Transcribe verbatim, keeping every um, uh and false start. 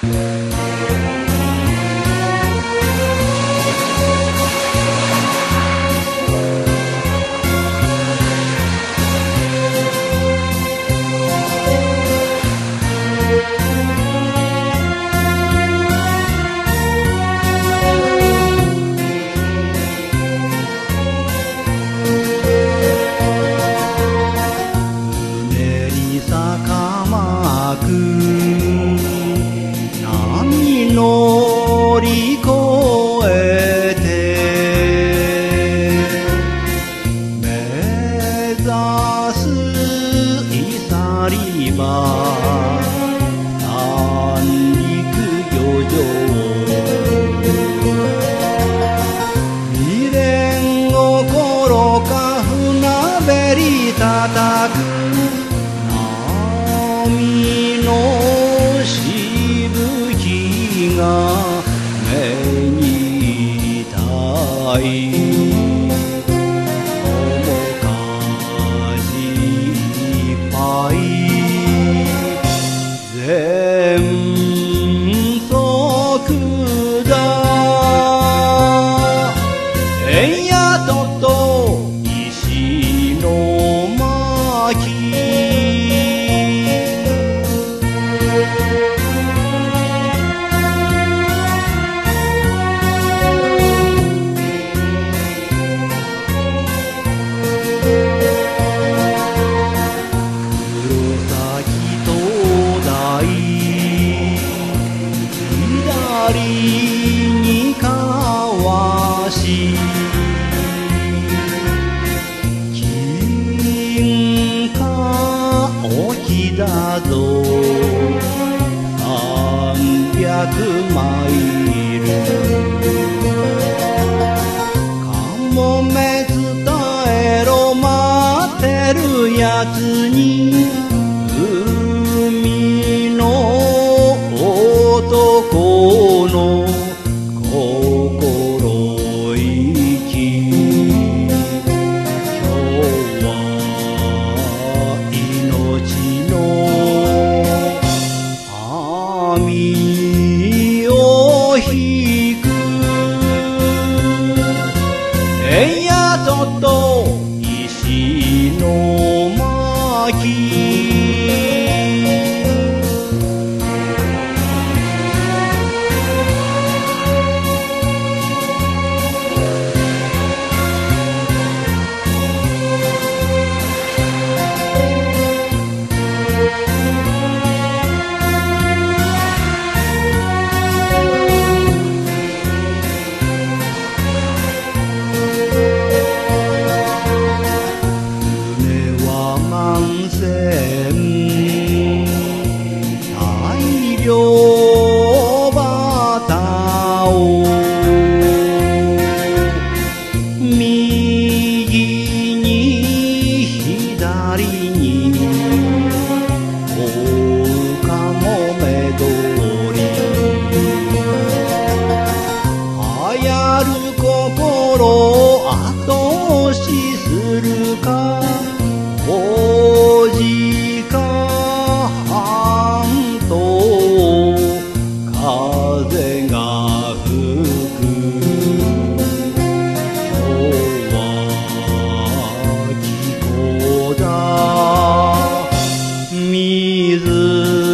波乗り越えて目指すいさりば三陸漁場未練心か船べり叩く波のしぶきが目に痛い面かじいっぱい全速だえんやとっと石の巻左にかわし金貨沖だぞ三百マイルかもめ伝えろ待ってるやつに海の男の心意気今日は命の網を引くえんやとっと石の巻大漁旗を右に左に追うかもめ通り流行る心後押しするかおじか半島風が吹く今日は気候だ水